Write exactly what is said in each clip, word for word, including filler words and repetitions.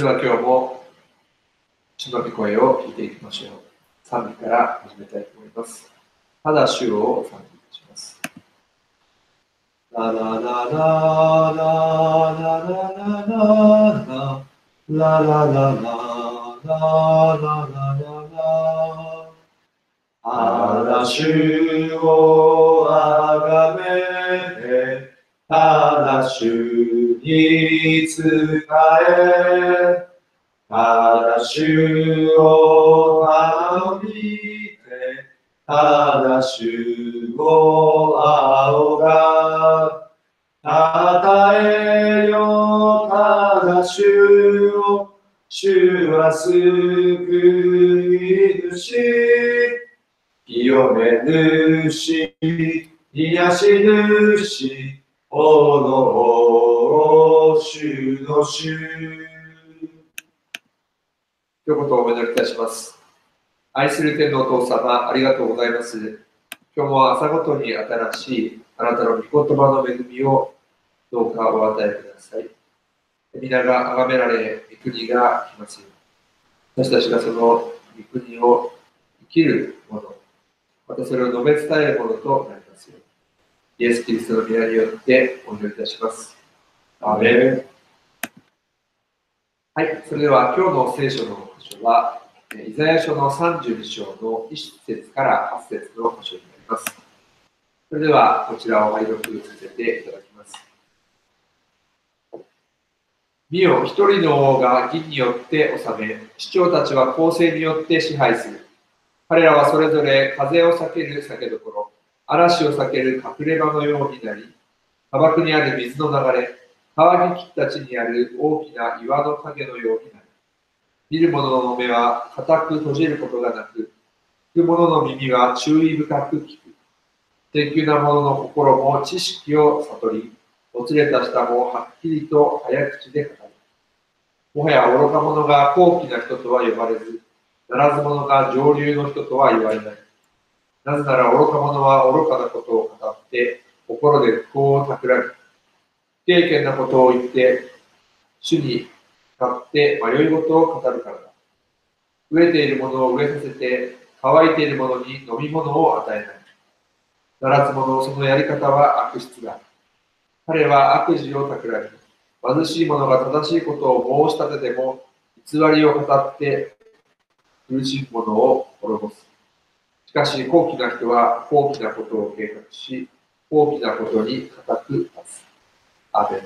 では今日も主の御声を聞いていきましょう。賛美から始めたいと思います。ただ主を賛美いたします。ラララララララララララララララただ主をあがめて、ただ主に仕え、ただ主を頼みて、ただ主を仰が、たたえよただ主を、主は救い主、清め主、癒し主、おの主の主。今日ことをお祈りいたします。愛する天のお父様、ありがとうございます。今日も朝ごとに新しいあなたの御言葉の恵みをどうかお与えください。皆が崇められ、御国が来ますように。私たちがその御国を生きるもの、またそれを述べ伝えるものとなりますように。イエス・キリストの皆によってお祈りいたします。アーメン。はい、それでは今日の聖書の箇所は、イザヤ書のさんじゅうに章のいち節からはち節の箇所になります。それではこちらを拝読させていただきます。見よ、一人の王が銀によって治め、首長たちは公正によって支配する。彼らはそれぞれ風を避ける酒どころ、嵐を避ける隠れ場のようになり、砂漠にある水の流れ、川に切った地にある大きな岩の影のようになる。見る者の目は固く閉じることがなく、聞く者の耳は注意深く聞く。低級な者の心も知識を悟り、もつれた舌もはっきりと早口で語る。もはや愚か者が高貴な人とは呼ばれず、ならず者が上流の人とは言われない。なぜなら愚か者は愚かなことを語って、心で不幸を企み、不経験なことを言って、主に使って迷い事を語るからだ。飢えているものを飢えさせて、乾いているものに飲み物を与えない。ならず者、そのやり方は悪質だ。彼は悪事を企み、貧しい者が正しいことを申し立てても、偽りを語って苦しむ者を滅ぼす。しかし、高貴な人は高貴なことを計画し、高貴なことに固く立つ。アーメン。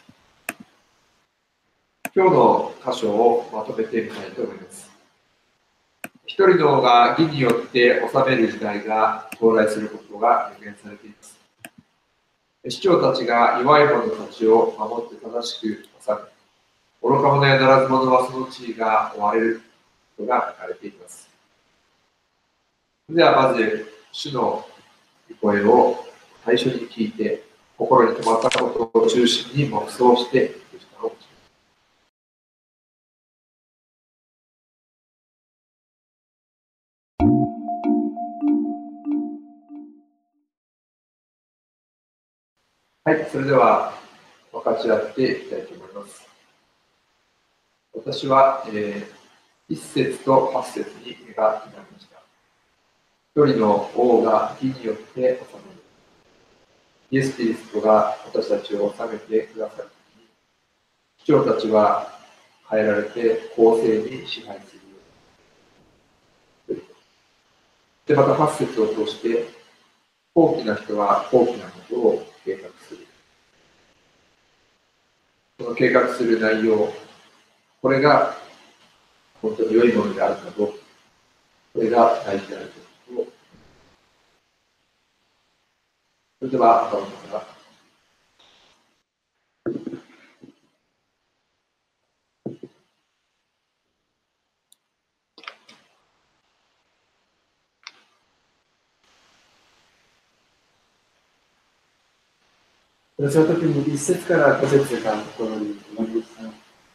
今日の箇所をまとめてみたいと思います。一人の王が義によって治める時代が到来することが予言されています。首長たちが弱い者たちを守って正しく治め、愚か者やならず者はその地位が追われることが書かれています。それではまず、主の御声を最初に聞いて、心に留まったことを中心に黙想していく時間を持ちます。はい、それでは分かち合っていきたいと思います。私は、えー、いち節とはち節に目が決まりました。一人の王が義によって治める。イエス・キリストが私たちを治めてくださるときに、首長たちは変えられて公正に支配するように。で、またはち節を通して、高貴な人は高貴なことを計画する。その計画する内容、これが本当に良いものであるかどうか、これが大事であるということを。それでは、頭から。 私は特に一節から五節が心に留まりました。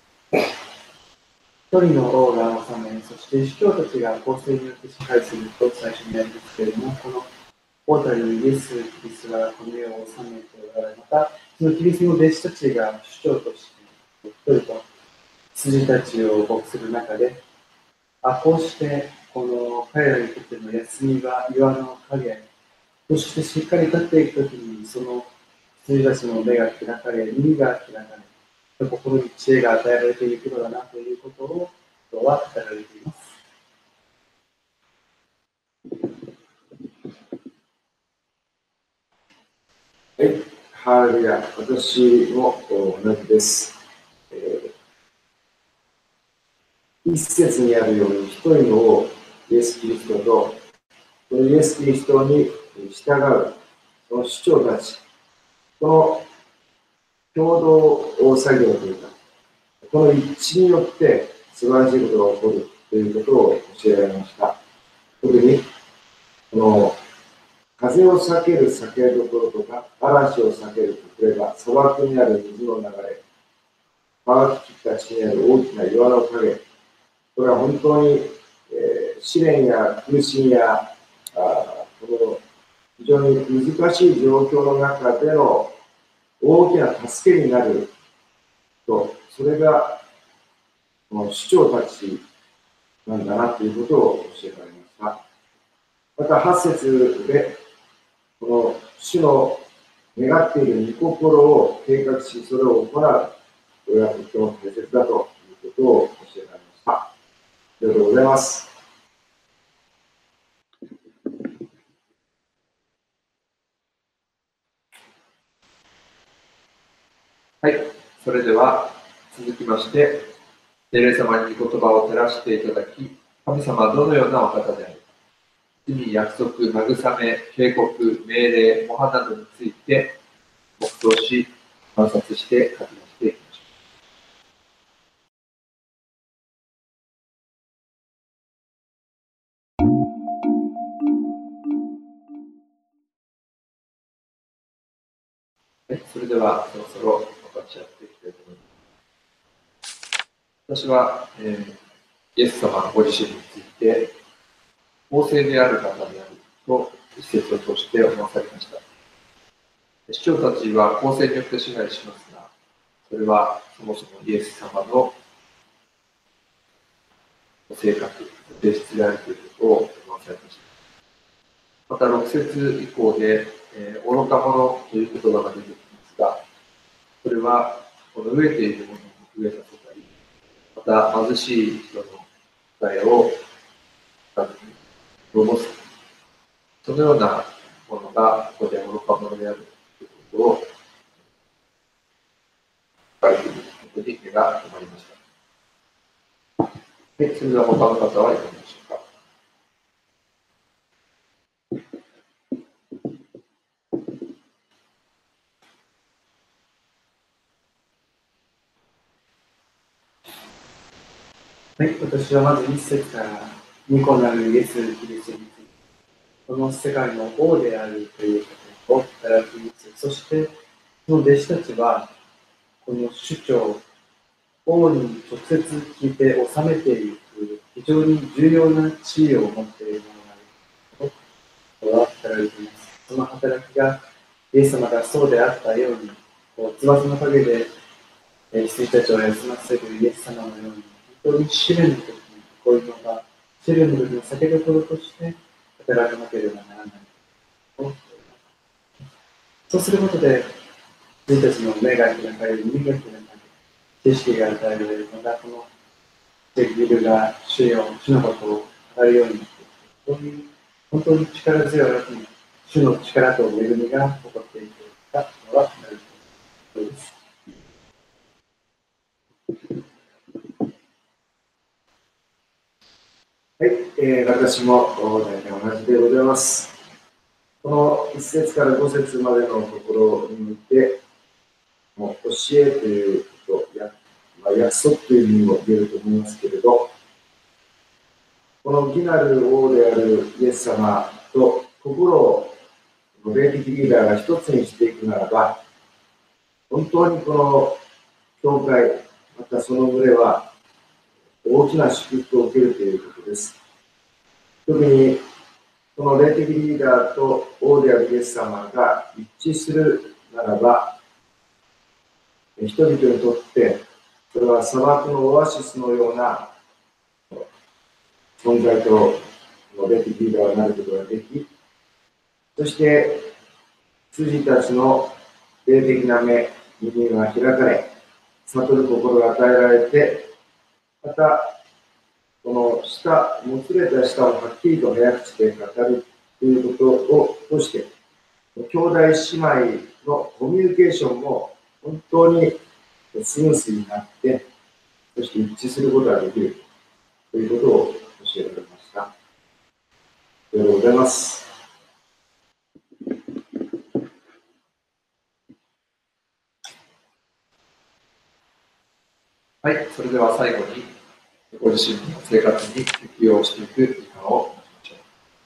一人の王が治め、そして首長たちが公正によって支配すると最初にありますけれども、この王たるイエス・キリストがこの世を治めておられ、またそのキリストの弟子たちが首長として一人と羊たちを牧する中で、あ、こうしてこの彼らにとっての休みは岩の影、そしてしっかり立っていくときに、その羊たちの目が開かれ、耳が開かれ、心に知恵が与えられていくのだなということを今日は語られています。 はい、ハレルヤ、私も同じです。えー、一節にあるように、一人のイエス・キリストと、そのイエス・キリストに従う、その主張たち、この共同作業というか、この一致によって素晴らしいことが起こるということを教えられました。特に、この風を避ける避けどころとか、嵐を避ける隠れ場、砂漠にある水の流れ、乾ききった地にある大きな岩の影、これは本当に、えー、試練や苦しみや、あこの非常に難しい状況の中での大きな助けになると、それがこの主張たちなんだなということを教えられました。またはち節で、この主の願っている御心を計画し、それを行う。これはとても大切だということを教えられました。ありがとうございます。 はい、それでは続きまして、聖霊様に御言葉を照らしていただき、神様はどのようなお方であるか、罪、約束、慰め、警告、命令、模範などについて黙想し、観察して書き出していきましょう。はい、それではそろそろ分かち合っていきたいと思います。私は、えー、イエス様ご自身について、公正である方であると一節を通して思わされました。司教たちは公正によって支配しますが、それはそもそもイエス様の性格、性質であるということを思わされました。またろく節以降で、えー、愚か者という言葉が出てきますが、それはこの飢えているものを飢えさせたり、また貧しい人の答えを滅ぼす、そのようなものがここで愚か者であるということを書かれていることに目が留まりました。はい、それでは他の方はいかがでしょうか。 はい、私はまず一節からに個なるイエス・キリストについて、この世界の王であるということを働きます。そして、その弟子たちは、この主張、王に直接聞いて収めていく非常に重要な地位を持っているものがあるとは語られています。その働きがイエス様がそうであったように、こう翼の陰で羊たちを休ませるイエス様のように、本当に試練の時にこういうのが試練の時の避けどころとして働かなければならないと。そうすることで、羊たちの目が開かれる、耳が開かれる、知識が与えられるのが、このできるが主よ、主のことを語るようになっていく。そういう本当に力強い主の力と恵みが起こっていくのはなるということです。 はい、えー、私も大体同じでございます。このいち節からご節までのところにおいて、もう教えということ、やまあ、約束という意味も言えると思いますけれど、この義なる王であるイエス様と心を霊的リーダーが一つにしていくならば、本当にこの教会、またその群れは大きな祝福を受けるということです。特にこの霊的リーダーと王であるイエス様が一致するならば、人々にとってそれは砂漠のオアシスのような存在と述べてリーダーになることができ、そして羊たちの霊的な目、耳が開かれ、悟る心が与えられて、また、この舌、もつれた舌をはっきりと早口で語るということを通して、兄弟姉妹のコミュニケーションも本当にスムースになって、そして一致することができるということを教えられました。ありがとうございます。 はい、それでは最後にご自身の生活に適用していく時間を持ちましょう。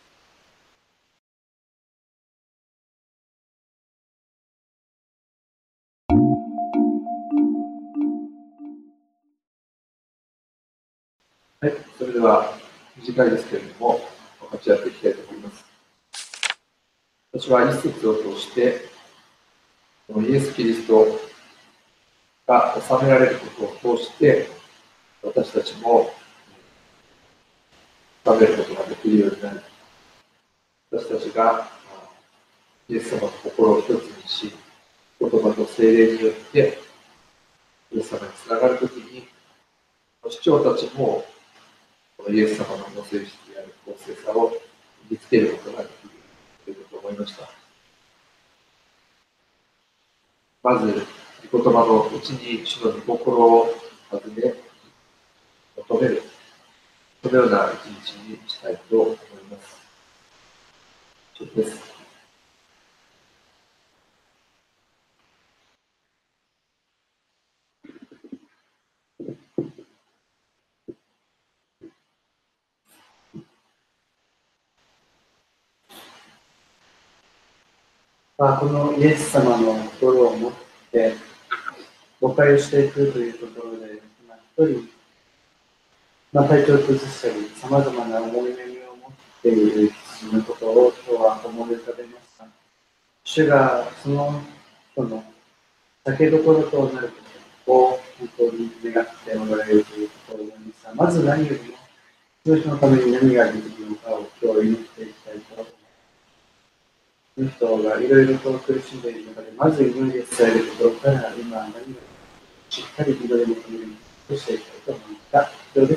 はい、それでは短いですけれども、分かち合っていきたいと思います。私は一節を通して、このイエス・キリストが収められることを通して、私たちも収めることができるようになる。私たちがイエス様の心を一つにし、言葉と聖霊によってイエス様につながるときに、市長たちもこのイエス様のご性質である公正さを身につけることができるということを思いました。まず、御言葉のうちに主の御心を尋ね、求める、そのような一日にしたいと思います。以上です。 まあ、このイエス様の心を持って誤解をしていくというところで、まあ、一人、まあ、体調を崩したり、さまざまな思い悩みを持っている人のことを今日は思い浮かべました。主がその人の避けどころとなることを本当に願っておられるということを思いました。まず何よりも、その人のために何ができるのかを今日祈っていきたいと思います。その人がいろいろと苦しんでいる中で、まず祈りで伝えるところから、今何をしっかり祈りを求めるとしていきたいと思いました。以上です。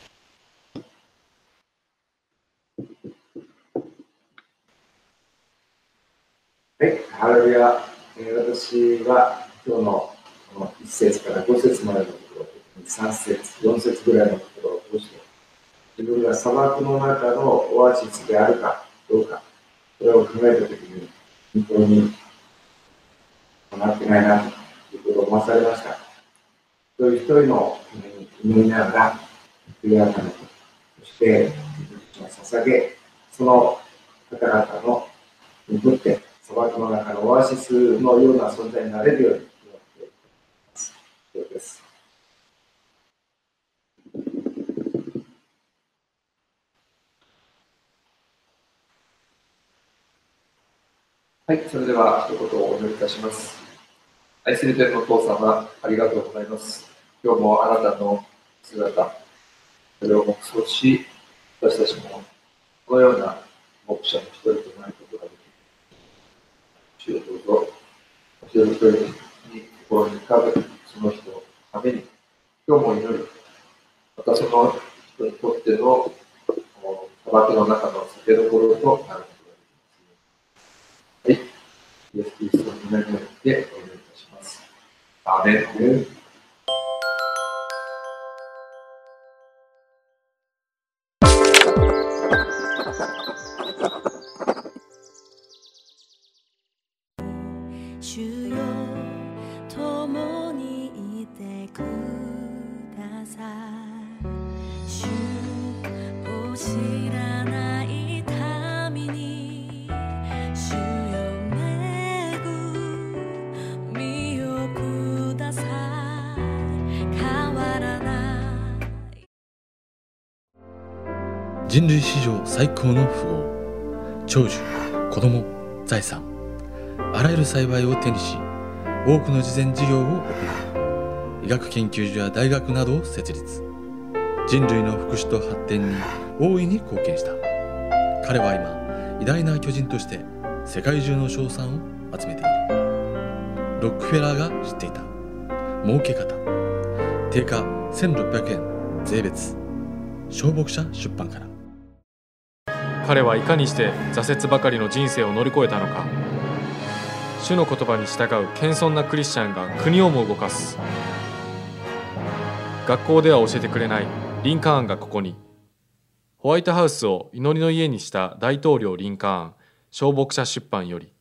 はい、ハレルヤ。私は今日のこのいち節からご節までのところ、さん節、よん節ぐらいのところを通して、自分が砂漠の中のオアシスであるかどうか、それを考えたときに、本当になってないなということを思わされました。一人一人のために祈りながら、悔い改めて、そして自分自身を捧げ、その方々のにとって砂漠の中のオアシスのような存在になれるように祈っています。以上です。 はい、それでは一言お祈りいたします。愛する天のお父様、ありがとうございます。今日もあなたの姿、それを黙想し、私たちもこのような牧者の一人となることができる。主をどうぞ、一人一人に心に浮かぶその人のために、今日も祈り、またその人にとっての砂漠の中の避けどころとなる。はい、イエス・キリストの皆によってお祈りいたします。アーメン。 主よ、共にいてください。主を知らない民に、主人類史上最高の富豪、長寿、子供、財産、あらゆる幸いを手にし、多くの慈善事業を行う医学研究所や大学などを設立。人類の福祉と発展に大いに貢献した。彼は今、偉大な巨人として世界中の称賛を集めている。ロックフェラーが知っていた儲け方。定価せんろっぴゃくえん税別。小牧者出版から。 彼はいかにして挫折ばかりの人生を乗り越えたのか。主の言葉に従う謙遜なクリスチャンが国をも動かす。学校では教えてくれないリンカーンがここに。ホワイトハウスを祈りの家にした大統領リンカーン、小牧者出版より。